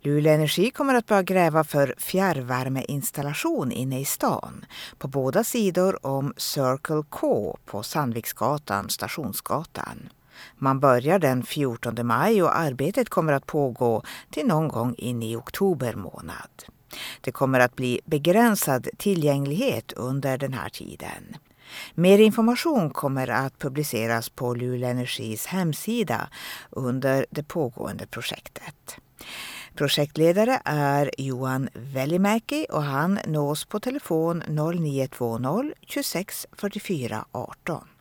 Luleå Energi kommer att börja gräva för fjärrvärmeinstallation inne i stan på båda sidor om Circle K på Sandviksgatan, Stationsgatan. Man börjar den 14 maj och arbetet kommer att pågå till någon gång in i oktober månad. Det kommer att bli begränsad tillgänglighet under den här tiden. Mer information kommer att publiceras på Luleå Energis hemsida under det pågående projektet. Projektledare är Johan Velimäki och han nås på telefon 0920 26 44 18.